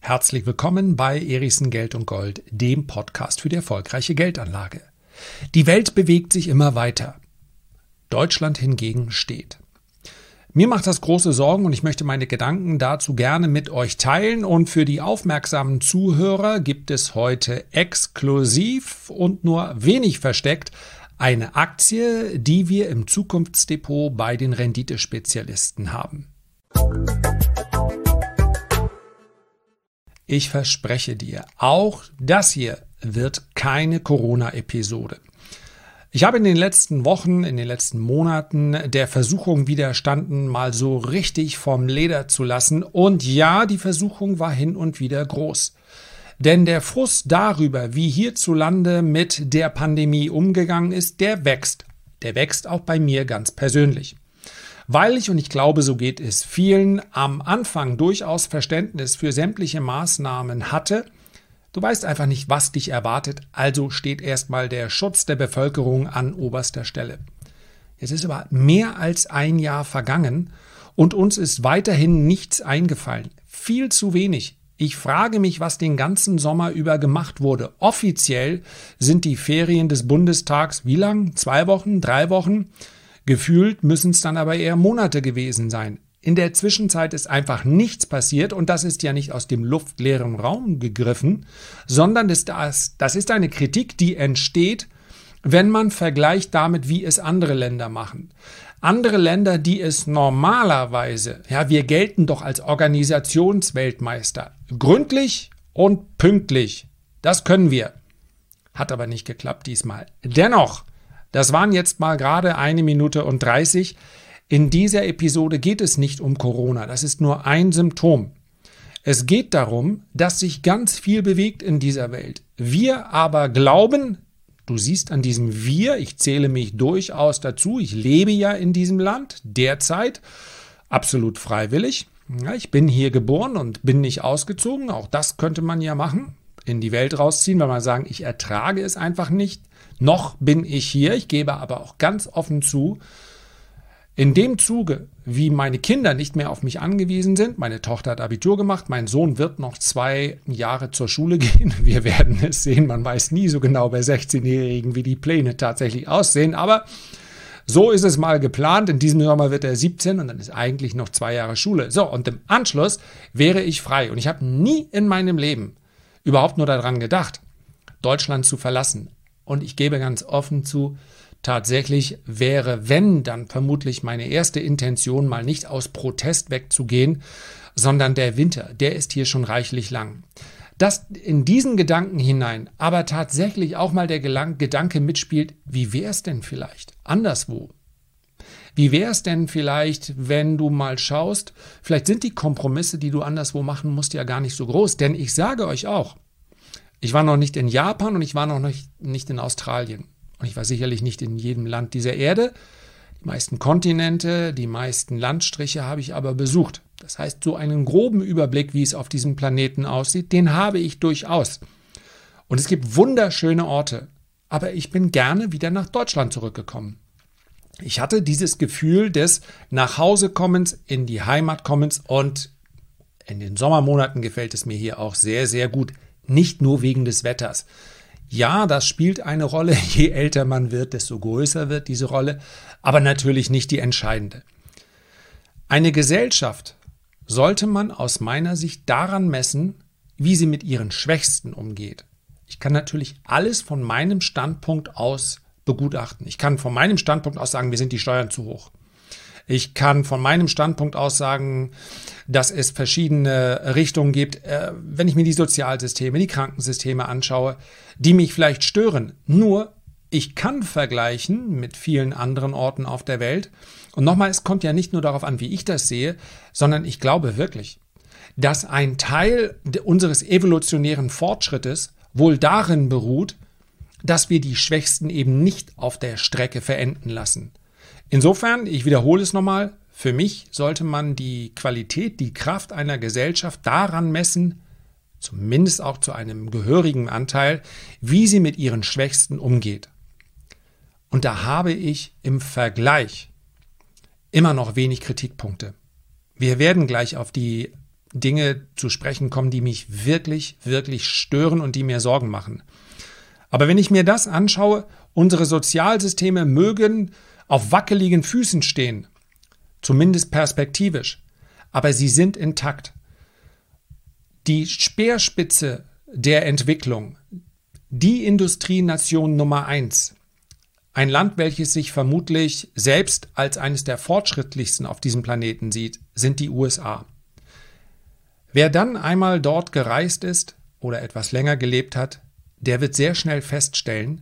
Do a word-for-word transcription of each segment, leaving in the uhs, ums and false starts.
Herzlich willkommen bei Erichsen Geld und Gold, dem Podcast für die erfolgreiche Geldanlage. Die Welt bewegt sich immer weiter. Deutschland hingegen steht. Mir macht das große Sorgen und ich möchte meine Gedanken dazu gerne mit euch teilen. Und für die aufmerksamen Zuhörer gibt es heute exklusiv und nur wenig versteckt eine Aktie, die wir im Zukunftsdepot bei den Renditespezialisten haben. Ich verspreche dir, auch das hier wird keine Corona-Episode. Ich habe in den letzten Wochen, in den letzten Monaten der Versuchung widerstanden, mal so richtig vom Leder zu lassen. Und ja, die Versuchung war hin und wieder groß. Denn der Frust darüber, wie hierzulande mit der Pandemie umgegangen ist, der wächst. Der wächst auch bei mir ganz persönlich. Weil ich, und ich glaube, so geht es vielen, am Anfang durchaus Verständnis für sämtliche Maßnahmen hatte. Du weißt einfach nicht, was dich erwartet, also steht erstmal der Schutz der Bevölkerung an oberster Stelle. Jetzt ist aber mehr als ein Jahr vergangen und uns ist weiterhin nichts eingefallen. Viel zu wenig. Ich frage mich, was den ganzen Sommer über gemacht wurde. Offiziell sind die Ferien des Bundestags wie lang? Zwei Wochen? Drei Wochen? Gefühlt müssen es dann aber eher Monate gewesen sein. In der Zwischenzeit ist einfach nichts passiert und das ist ja nicht aus dem luftleeren Raum gegriffen, sondern das, das ist eine Kritik, die entsteht, wenn man vergleicht damit, wie es andere Länder machen. Andere Länder, die es normalerweise, ja, wir gelten doch als Organisationsweltmeister, gründlich und pünktlich, das können wir. Hat aber nicht geklappt diesmal. Dennoch, das waren jetzt mal gerade eine Minute und dreißig. In dieser Episode geht es nicht um Corona, das ist nur ein Symptom. Es geht darum, dass sich ganz viel bewegt in dieser Welt. Wir aber glauben, du siehst an diesem Wir, ich zähle mich durchaus dazu, ich lebe ja in diesem Land derzeit, absolut freiwillig. Ja, ich bin hier geboren und bin nicht ausgezogen, auch das könnte man ja machen, in die Welt rausziehen, weil man sagen, ich ertrage es einfach nicht. Noch bin ich hier, ich gebe aber auch ganz offen zu, in dem Zuge, wie meine Kinder nicht mehr auf mich angewiesen sind, meine Tochter hat Abitur gemacht, mein Sohn wird noch zwei Jahre zur Schule gehen, wir werden es sehen, man weiß nie so genau bei sechzehnjährigen, wie die Pläne tatsächlich aussehen, aber so ist es mal geplant, in diesem Sommer wird er siebzehn und dann ist eigentlich noch zwei Jahre Schule. So, und im Anschluss wäre ich frei und ich habe nie in meinem Leben überhaupt nur daran gedacht, Deutschland zu verlassen. Und ich gebe ganz offen zu, tatsächlich wäre, wenn, dann vermutlich meine erste Intention, mal nicht aus Protest wegzugehen, sondern der Winter, der ist hier schon reichlich lang. Dass in diesen Gedanken hinein aber tatsächlich auch mal der Gedanke mitspielt, wie wäre es denn vielleicht anderswo? Wie wäre es denn vielleicht, wenn du mal schaust, vielleicht sind die Kompromisse, die du anderswo machen musst, ja gar nicht so groß. Denn ich sage euch auch, ich war noch nicht in Japan und ich war noch nicht, nicht in Australien. Und ich war sicherlich nicht in jedem Land dieser Erde. Die meisten Kontinente, die meisten Landstriche habe ich aber besucht. Das heißt, so einen groben Überblick, wie es auf diesem Planeten aussieht, den habe ich durchaus. Und es gibt wunderschöne Orte. Aber ich bin gerne wieder nach Deutschland zurückgekommen. Ich hatte dieses Gefühl des Nachhausekommens, in die Heimat kommens und in den Sommermonaten gefällt es mir hier auch sehr, sehr gut. Nicht nur wegen des Wetters. Ja, das spielt eine Rolle. Je älter man wird, desto größer wird diese Rolle. Aber natürlich nicht die entscheidende. Eine Gesellschaft sollte man aus meiner Sicht daran messen, wie sie mit ihren Schwächsten umgeht. Ich kann natürlich alles von meinem Standpunkt aus begutachten. Ich kann von meinem Standpunkt aus sagen, mir sind die Steuern zu hoch. Ich kann von meinem Standpunkt aus sagen, dass es verschiedene Richtungen gibt, wenn ich mir die Sozialsysteme, die Krankensysteme anschaue, die mich vielleicht stören. Nur, ich kann vergleichen mit vielen anderen Orten auf der Welt. Und nochmal, es kommt ja nicht nur darauf an, wie ich das sehe, sondern ich glaube wirklich, dass ein Teil unseres evolutionären Fortschrittes wohl darin beruht, dass wir die Schwächsten eben nicht auf der Strecke verenden lassen. Insofern, ich wiederhole es nochmal, für mich sollte man die Qualität, die Kraft einer Gesellschaft daran messen, zumindest auch zu einem gehörigen Anteil, wie sie mit ihren Schwächsten umgeht. Und da habe ich im Vergleich immer noch wenig Kritikpunkte. Wir werden gleich auf die Dinge zu sprechen kommen, die mich wirklich, wirklich stören und die mir Sorgen machen. Aber wenn ich mir das anschaue, unsere Sozialsysteme mögen auf wackeligen Füßen stehen, zumindest perspektivisch, aber sie sind intakt. Die Speerspitze der Entwicklung, die Industrienation Nummer eins, ein Land, welches sich vermutlich selbst als eines der fortschrittlichsten auf diesem Planeten sieht, sind die U S A. Wer dann einmal dort gereist ist oder etwas länger gelebt hat, der wird sehr schnell feststellen,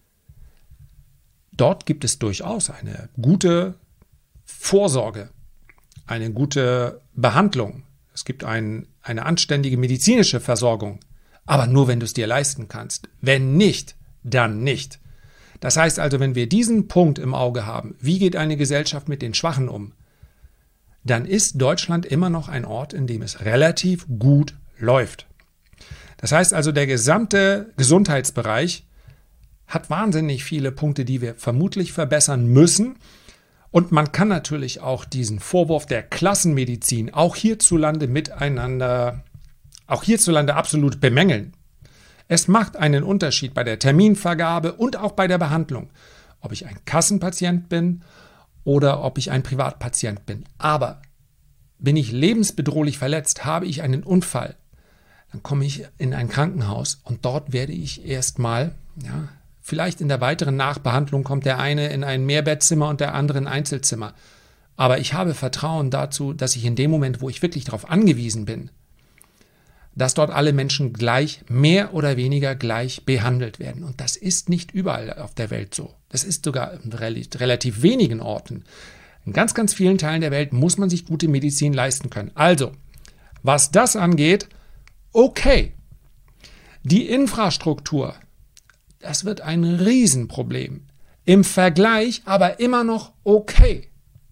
dort gibt es durchaus eine gute Vorsorge, eine gute Behandlung. Es gibt ein, eine anständige medizinische Versorgung, aber nur, wenn du es dir leisten kannst. Wenn nicht, dann nicht. Das heißt also, wenn wir diesen Punkt im Auge haben, wie geht eine Gesellschaft mit den Schwachen um, dann ist Deutschland immer noch ein Ort, in dem es relativ gut läuft. Das heißt also, der gesamte Gesundheitsbereich hat wahnsinnig viele Punkte, die wir vermutlich verbessern müssen. Und man kann natürlich auch diesen Vorwurf der Klassenmedizin auch hierzulande miteinander, auch hierzulande absolut bemängeln. Es macht einen Unterschied bei der Terminvergabe und auch bei der Behandlung, ob ich ein Kassenpatient bin oder ob ich ein Privatpatient bin. Aber bin ich lebensbedrohlich verletzt, habe ich einen Unfall, dann komme ich in ein Krankenhaus und dort werde ich erstmal, ja, vielleicht in der weiteren Nachbehandlung kommt der eine in ein Mehrbettzimmer und der andere in ein Einzelzimmer. Aber ich habe Vertrauen dazu, dass ich in dem Moment, wo ich wirklich darauf angewiesen bin, dass dort alle Menschen gleich, mehr oder weniger gleich behandelt werden. Und das ist nicht überall auf der Welt so. Das ist sogar in relativ wenigen Orten. In ganz, ganz vielen Teilen der Welt muss man sich gute Medizin leisten können. Also, was das angeht, okay. Die Infrastruktur, das wird ein Riesenproblem. Im Vergleich aber immer noch okay.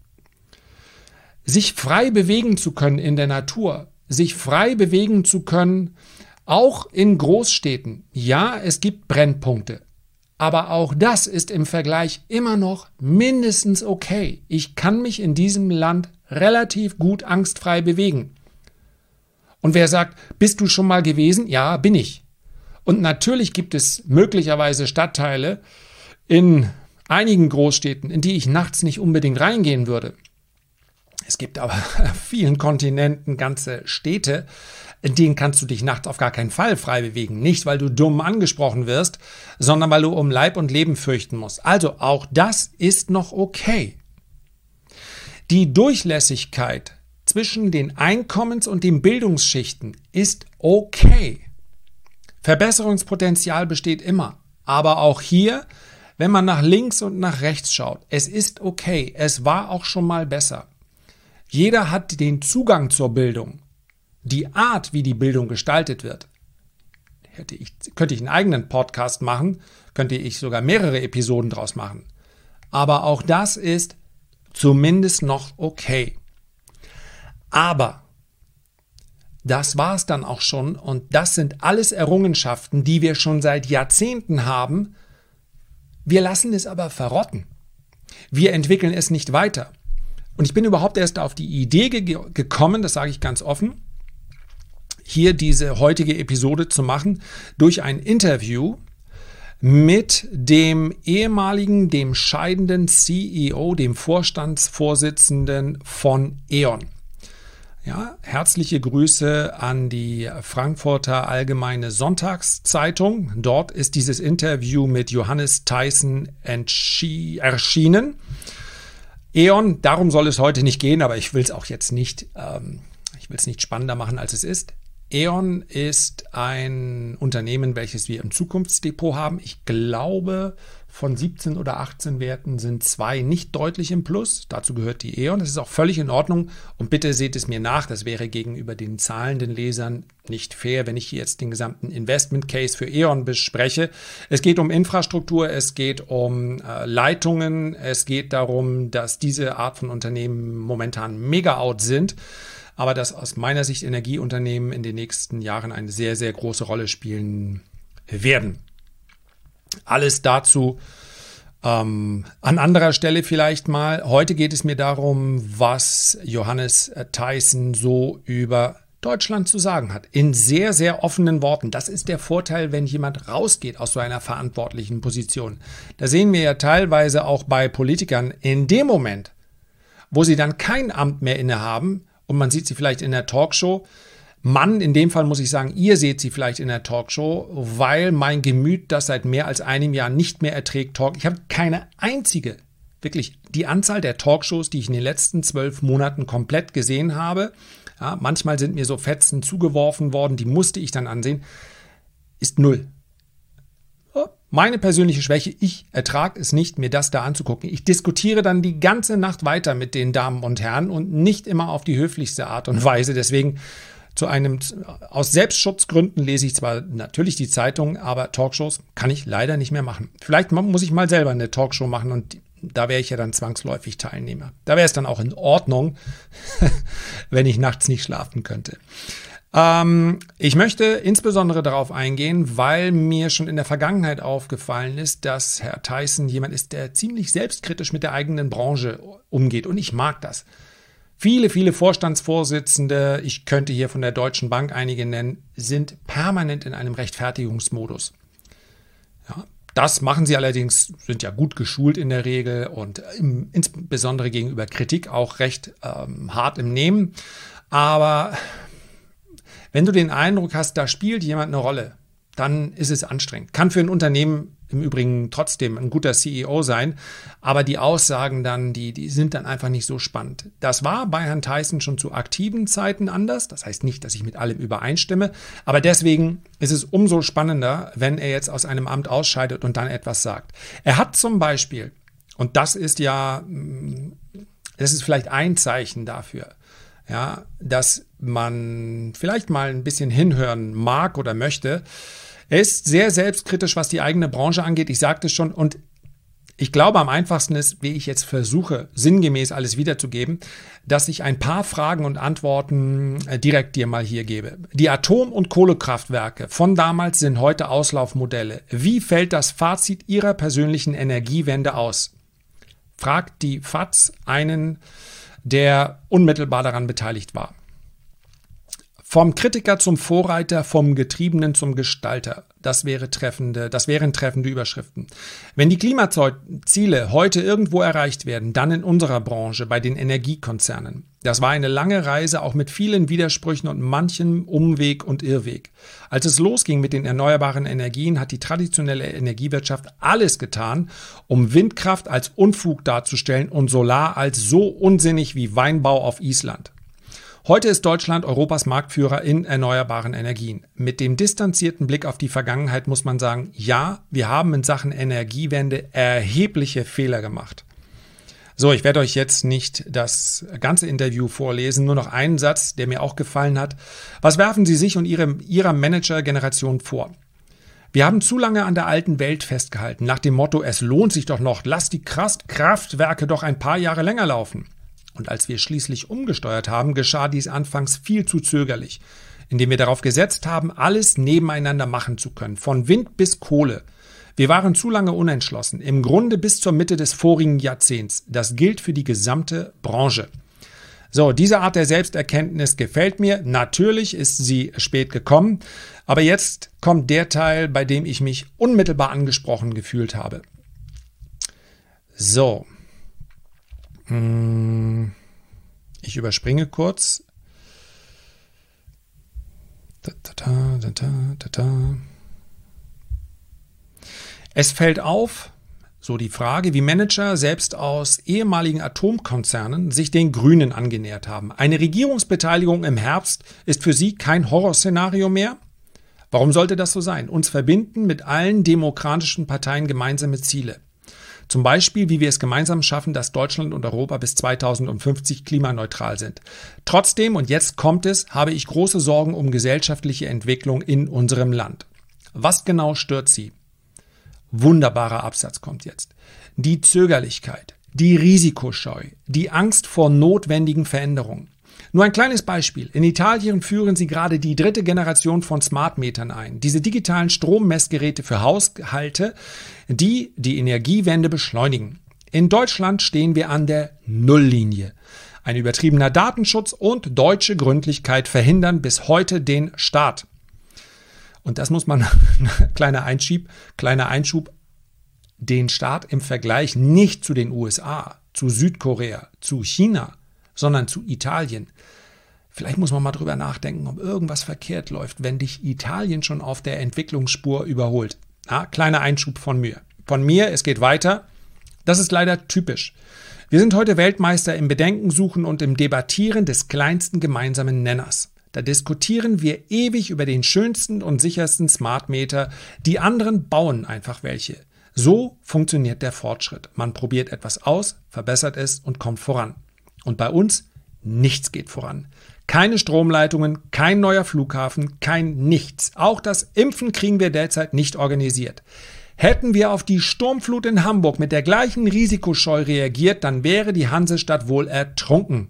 Sich frei bewegen zu können in der Natur, sich frei bewegen zu können, auch in Großstädten. Ja, es gibt Brennpunkte, aber auch das ist im Vergleich immer noch mindestens okay. Ich kann mich in diesem Land relativ gut angstfrei bewegen. Und wer sagt, bist du schon mal gewesen? Ja, bin ich. Und natürlich gibt es möglicherweise Stadtteile in einigen Großstädten, in die ich nachts nicht unbedingt reingehen würde. Es gibt aber auf vielen Kontinenten ganze Städte, in denen kannst du dich nachts auf gar keinen Fall frei bewegen. Nicht, weil du dumm angesprochen wirst, sondern weil du um Leib und Leben fürchten musst. Also auch das ist noch okay. Die Durchlässigkeit zwischen den Einkommens- und den Bildungsschichten ist okay. Verbesserungspotenzial besteht immer. Aber auch hier, wenn man nach links und nach rechts schaut, es ist okay. Es war auch schon mal besser. Jeder hat den Zugang zur Bildung. Die Art, wie die Bildung gestaltet wird, hätte ich, könnte ich einen eigenen Podcast machen, könnte ich sogar mehrere Episoden draus machen. Aber auch das ist zumindest noch okay. Aber das war es dann auch schon und das sind alles Errungenschaften, die wir schon seit Jahrzehnten haben. Wir lassen es aber verrotten. Wir entwickeln es nicht weiter. Und ich bin überhaupt erst auf die Idee ge- gekommen, das sage ich ganz offen, hier diese heutige Episode zu machen, durch ein Interview mit dem ehemaligen, dem scheidenden C E O, dem Vorstandsvorsitzenden von E.ON. Ja, herzliche Grüße an die Frankfurter Allgemeine Sonntagszeitung. Dort ist dieses Interview mit Johannes Theissen erschienen. E.ON, darum soll es heute nicht gehen, aber ich will es auch jetzt nicht, ähm, ich will es nicht spannender machen, als es ist. E.ON ist ein Unternehmen, welches wir im Zukunftsdepot haben. Ich glaube, von siebzehn oder achtzehn Werten sind zwei nicht deutlich im Plus. Dazu gehört die E.ON. Das ist auch völlig in Ordnung. Und bitte seht es mir nach, das wäre gegenüber den zahlenden Lesern nicht fair, wenn ich hier jetzt den gesamten Investment Case für E.ON bespreche. Es geht um Infrastruktur, es geht um äh, Leitungen, es geht darum, dass diese Art von Unternehmen momentan mega out sind. Aber dass aus meiner Sicht Energieunternehmen in den nächsten Jahren eine sehr, sehr große Rolle spielen werden. Alles dazu ähm, an anderer Stelle vielleicht mal. Heute geht es mir darum, was Johannes Theissen so über Deutschland zu sagen hat. In sehr, sehr offenen Worten. Das ist der Vorteil, wenn jemand rausgeht aus so einer verantwortlichen Position. Da sehen wir ja teilweise auch bei Politikern in dem Moment, wo sie dann kein Amt mehr innehaben und man sieht sie vielleicht in der Talkshow. Mann, in dem Fall muss ich sagen, ihr seht sie vielleicht in der Talkshow, weil mein Gemüt das seit mehr als einem Jahr nicht mehr erträgt. Talk. Ich habe keine einzige, wirklich die Anzahl der Talkshows, die ich in den letzten zwölf Monaten komplett gesehen habe. Ja, manchmal sind mir so Fetzen zugeworfen worden, die musste ich dann ansehen, ist null. Meine persönliche Schwäche, ich ertrage es nicht, mir das da anzugucken. Ich diskutiere dann die ganze Nacht weiter mit den Damen und Herren und nicht immer auf die höflichste Art und Weise. Deswegen zu einem, aus Selbstschutzgründen lese ich zwar natürlich die Zeitung, aber Talkshows kann ich leider nicht mehr machen. Vielleicht muss ich mal selber eine Talkshow machen und da wäre ich ja dann zwangsläufig Teilnehmer. Da wäre es dann auch in Ordnung, wenn ich nachts nicht schlafen könnte. Ähm, ich möchte insbesondere darauf eingehen, weil mir schon in der Vergangenheit aufgefallen ist, dass Herr Tyson jemand ist, der ziemlich selbstkritisch mit der eigenen Branche umgeht. Und ich mag das. Viele, viele Vorstandsvorsitzende, ich könnte hier von der Deutschen Bank einige nennen, sind permanent in einem Rechtfertigungsmodus. Ja. Das machen sie allerdings, sind ja gut geschult in der Regel und im, insbesondere gegenüber Kritik auch recht ähm, hart im Nehmen. Aber wenn du den Eindruck hast, da spielt jemand eine Rolle, dann ist es anstrengend. Kann für ein Unternehmen im Übrigen trotzdem ein guter C E O sein, aber die Aussagen dann, die, die sind dann einfach nicht so spannend. Das war bei Herrn Tyson schon zu aktiven Zeiten anders. Das heißt nicht, dass ich mit allem übereinstimme, aber deswegen ist es umso spannender, wenn er jetzt aus einem Amt ausscheidet und dann etwas sagt. Er hat zum Beispiel, und das ist ja, das ist vielleicht ein Zeichen dafür, ja, dass man vielleicht mal ein bisschen hinhören mag oder möchte. Er ist sehr selbstkritisch, was die eigene Branche angeht. Ich sagte es schon und ich glaube, am einfachsten ist, wie ich jetzt versuche, sinngemäß alles wiederzugeben, dass ich ein paar Fragen und Antworten direkt dir mal hier gebe. Die Atom- und Kohlekraftwerke von damals sind heute Auslaufmodelle. Wie fällt das Fazit Ihrer persönlichen Energiewende aus? Fragt die F A Z einen, der unmittelbar daran beteiligt war. Vom Kritiker zum Vorreiter, vom Getriebenen zum Gestalter. Das wäre treffende, das wären treffende Überschriften. Wenn die Klimaziele heute irgendwo erreicht werden, dann in unserer Branche, bei den Energiekonzernen. Das war eine lange Reise, auch mit vielen Widersprüchen und manchem Umweg und Irrweg. Als es losging mit den erneuerbaren Energien, hat die traditionelle Energiewirtschaft alles getan, um Windkraft als Unfug darzustellen und Solar als so unsinnig wie Weinbau auf Island. Heute ist Deutschland Europas Marktführer in erneuerbaren Energien. Mit dem distanzierten Blick auf die Vergangenheit muss man sagen, ja, wir haben in Sachen Energiewende erhebliche Fehler gemacht. So, ich werde euch jetzt nicht das ganze Interview vorlesen, nur noch einen Satz, der mir auch gefallen hat. Was werfen Sie sich und Ihre, Ihrer Manager-Generation vor? Wir haben zu lange an der alten Welt festgehalten, nach dem Motto, es lohnt sich doch noch, lasst die Kraftwerke doch ein paar Jahre länger laufen. Und als wir schließlich umgesteuert haben, geschah dies anfangs viel zu zögerlich, indem wir darauf gesetzt haben, alles nebeneinander machen zu können, von Wind bis Kohle. Wir waren zu lange unentschlossen, im Grunde bis zur Mitte des vorigen Jahrzehnts. Das gilt für die gesamte Branche. So, diese Art der Selbsterkenntnis gefällt mir. Natürlich ist sie spät gekommen, aber jetzt kommt der Teil, bei dem ich mich unmittelbar angesprochen gefühlt habe. So. Ich überspringe kurz. Da, da, da, da, da, da. Es fällt auf, so die Frage, wie Manager selbst aus ehemaligen Atomkonzernen sich den Grünen angenähert haben. Eine Regierungsbeteiligung im Herbst ist für sie kein Horrorszenario mehr? Warum sollte das so sein? Uns verbinden mit allen demokratischen Parteien gemeinsame Ziele. Zum Beispiel, wie wir es gemeinsam schaffen, dass Deutschland und Europa bis zweitausendfünfzig klimaneutral sind. Trotzdem, und jetzt kommt es, habe ich große Sorgen um gesellschaftliche Entwicklung in unserem Land. Was genau stört Sie? Wunderbarer Absatz kommt jetzt. Die Zögerlichkeit, die Risikoscheu, die Angst vor notwendigen Veränderungen. Nur ein kleines Beispiel. In Italien führen sie gerade die dritte Generation von Smartmetern ein. Diese digitalen Strommessgeräte für Haushalte, die die Energiewende beschleunigen. In Deutschland stehen wir an der Nulllinie. Ein übertriebener Datenschutz und deutsche Gründlichkeit verhindern bis heute den Start. Und das muss man, kleiner Einschub, kleiner Einschub, den Start im Vergleich nicht zu den U S A, zu Südkorea, zu China, sondern zu Italien. Vielleicht muss man mal drüber nachdenken, ob irgendwas verkehrt läuft, wenn dich Italien schon auf der Entwicklungsspur überholt. Ja, kleiner Einschub von mir. Von mir, es geht weiter. Das ist leider typisch. Wir sind heute Weltmeister im Bedenkensuchen und im Debattieren des kleinsten gemeinsamen Nenners. Da diskutieren wir ewig über den schönsten und sichersten Smart Meter. Die anderen bauen einfach welche. So funktioniert der Fortschritt. Man probiert etwas aus, verbessert es und kommt voran. Und bei uns, nichts geht voran. Keine Stromleitungen, kein neuer Flughafen, kein nichts. Auch das Impfen kriegen wir derzeit nicht organisiert. Hätten wir auf die Sturmflut in Hamburg mit der gleichen Risikoscheu reagiert, dann wäre die Hansestadt wohl ertrunken.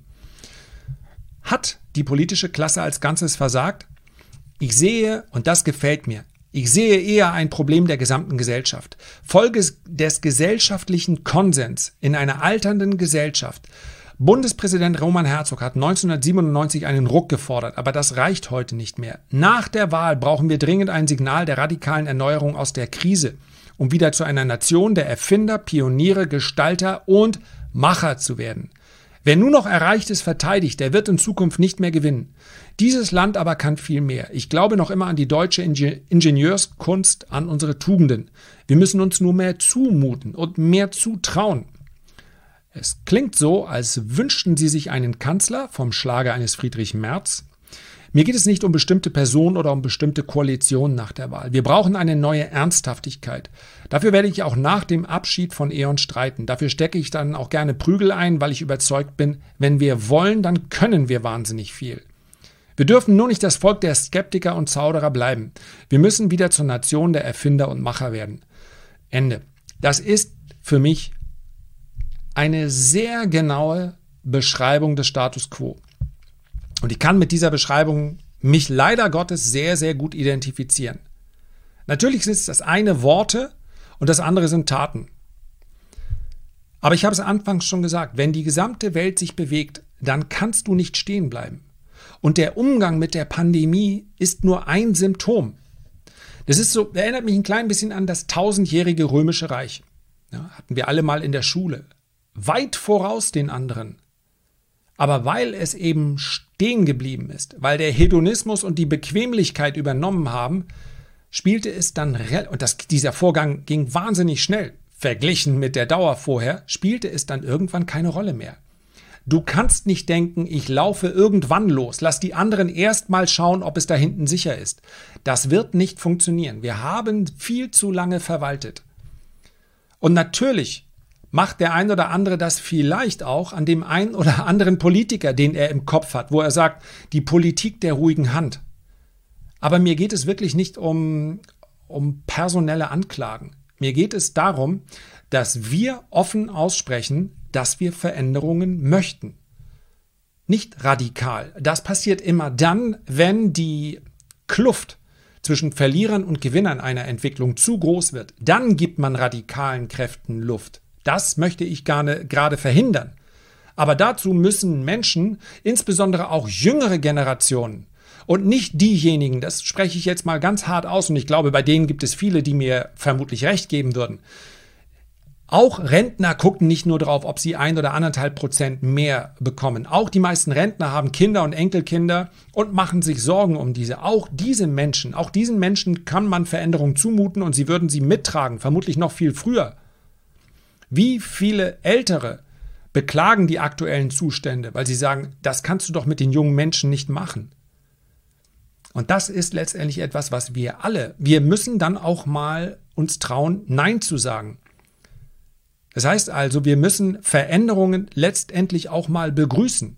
Hat die politische Klasse als Ganzes versagt? Ich sehe, und das gefällt mir, ich sehe eher ein Problem der gesamten Gesellschaft. Folge des gesellschaftlichen Konsens in einer alternden Gesellschaft. Bundespräsident Roman Herzog hat neunzehnhundertsiebenundneunzig einen Ruck gefordert, aber das reicht heute nicht mehr. Nach der Wahl brauchen wir dringend ein Signal der radikalen Erneuerung aus der Krise, um wieder zu einer Nation der Erfinder, Pioniere, Gestalter und Macher zu werden. Wer nur noch Erreichtes verteidigt, der wird in Zukunft nicht mehr gewinnen. Dieses Land aber kann viel mehr. Ich glaube noch immer an die deutsche Inge- Ingenieurskunst, an unsere Tugenden. Wir müssen uns nur mehr zumuten und mehr zutrauen. Es klingt so, als wünschten Sie sich einen Kanzler vom Schlage eines Friedrich Merz. Mir geht es nicht um bestimmte Personen oder um bestimmte Koalitionen nach der Wahl. Wir brauchen eine neue Ernsthaftigkeit. Dafür werde ich auch nach dem Abschied von E.ON streiten. Dafür stecke ich dann auch gerne Prügel ein, weil ich überzeugt bin, wenn wir wollen, dann können wir wahnsinnig viel. Wir dürfen nur nicht das Volk der Skeptiker und Zauderer bleiben. Wir müssen wieder zur Nation der Erfinder und Macher werden. Ende. Das ist für mich eine sehr genaue Beschreibung des Status quo. Und ich kann mit dieser Beschreibung mich leider Gottes sehr, sehr gut identifizieren. Natürlich sind das eine Worte und das andere sind Taten. Aber ich habe es anfangs schon gesagt, wenn die gesamte Welt sich bewegt, dann kannst du nicht stehen bleiben. Und der Umgang mit der Pandemie ist nur ein Symptom. Das ist so, erinnert mich ein klein bisschen an das tausendjährige Römische Reich. Ja, hatten wir alle mal in der Schule. Weit voraus den anderen. Aber weil es eben stehen geblieben ist, weil der Hedonismus und die Bequemlichkeit übernommen haben, spielte es dann, und das, dieser Vorgang ging wahnsinnig schnell, verglichen mit der Dauer vorher, spielte es dann irgendwann keine Rolle mehr. Du kannst nicht denken, ich laufe irgendwann los, lass die anderen erst mal schauen, ob es da hinten sicher ist. Das wird nicht funktionieren. Wir haben viel zu lange verwaltet. Und natürlich macht der ein oder andere das vielleicht auch an dem einen oder anderen Politiker, den er im Kopf hat, wo er sagt, die Politik der ruhigen Hand. Aber mir geht es wirklich nicht um, um personelle Anklagen. Mir geht es darum, dass wir offen aussprechen, dass wir Veränderungen möchten. Nicht radikal. Das passiert immer dann, wenn die Kluft zwischen Verlierern und Gewinnern einer Entwicklung zu groß wird. Dann gibt man radikalen Kräften Luft. Das möchte ich gerne gerade verhindern. Aber dazu müssen Menschen, insbesondere auch jüngere Generationen und nicht diejenigen, das spreche ich jetzt mal ganz hart aus und ich glaube, bei denen gibt es viele, die mir vermutlich recht geben würden. Auch Rentner gucken nicht nur darauf, ob sie ein oder anderthalb Prozent mehr bekommen. Auch die meisten Rentner haben Kinder und Enkelkinder und machen sich Sorgen um diese. Auch diese Menschen, auch diesen Menschen kann man Veränderungen zumuten und sie würden sie mittragen, vermutlich noch viel früher. Wie viele Ältere beklagen die aktuellen Zustände, weil sie sagen, das kannst du doch mit den jungen Menschen nicht machen. Und das ist letztendlich etwas, was wir alle, wir müssen dann auch mal uns trauen, Nein zu sagen. Das heißt also, wir müssen Veränderungen letztendlich auch mal begrüßen.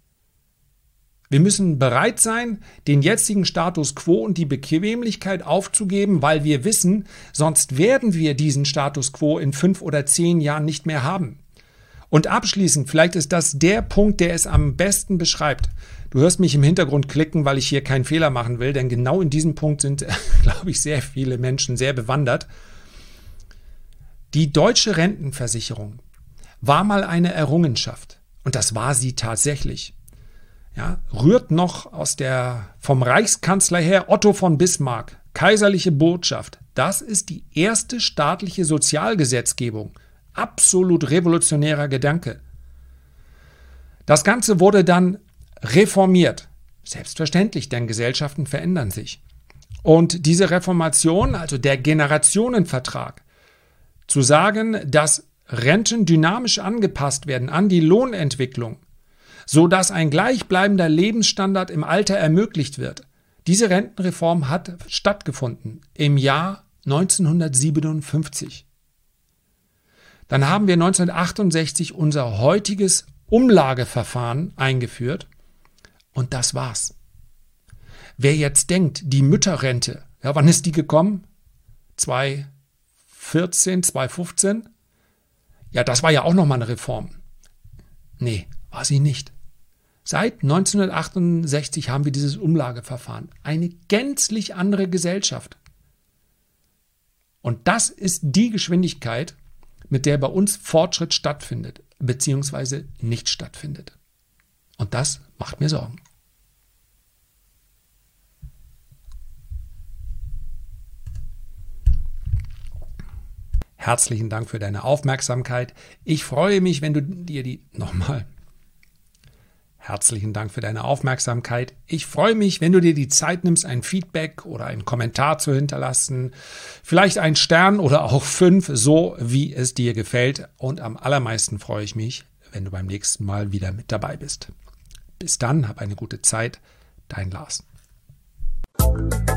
Wir müssen bereit sein, den jetzigen Status quo und die Bequemlichkeit aufzugeben, weil wir wissen, sonst werden wir diesen Status quo in fünf oder zehn Jahren nicht mehr haben. Und abschließend, vielleicht ist das der Punkt, der es am besten beschreibt. Du hörst mich im Hintergrund klicken, weil ich hier keinen Fehler machen will, denn genau in diesem Punkt sind, glaube ich, sehr viele Menschen sehr bewandert. Die deutsche Rentenversicherung war mal eine Errungenschaft. Und das war sie tatsächlich. Ja, rührt noch aus der vom Reichskanzler her Otto von Bismarck, kaiserliche Botschaft. Das ist die erste staatliche Sozialgesetzgebung. Absolut revolutionärer Gedanke. Das Ganze wurde dann reformiert. Selbstverständlich, denn Gesellschaften verändern sich. Und diese Reformation, also der Generationenvertrag, zu sagen, dass Renten dynamisch angepasst werden an die Lohnentwicklung, sodass ein gleichbleibender Lebensstandard im Alter ermöglicht wird. Diese Rentenreform hat stattgefunden im Jahr neunzehnhundertsiebenundfünfzig. Dann haben wir neunzehnhundertachtundsechzig unser heutiges Umlageverfahren eingeführt und das war's. Wer jetzt denkt, die Mütterrente, ja, wann ist die gekommen? zweitausendvierzehn, zweitausendfünfzehn? Ja, das war ja auch nochmal eine Reform. Nee, war sie nicht. Seit neunzehnhundertachtundsechzig haben wir dieses Umlageverfahren. Eine gänzlich andere Gesellschaft. Und das ist die Geschwindigkeit, mit der bei uns Fortschritt stattfindet, beziehungsweise nicht stattfindet. Und das macht mir Sorgen. Herzlichen Dank für deine Aufmerksamkeit. Ich freue mich, wenn du dir die nochmal. Herzlichen Dank für deine Aufmerksamkeit. Ich freue mich, wenn du dir die Zeit nimmst, ein Feedback oder einen Kommentar zu hinterlassen. Vielleicht einen Stern oder auch fünf, so wie es dir gefällt. Und am allermeisten freue ich mich, wenn du beim nächsten Mal wieder mit dabei bist. Bis dann, hab eine gute Zeit. Dein Lars.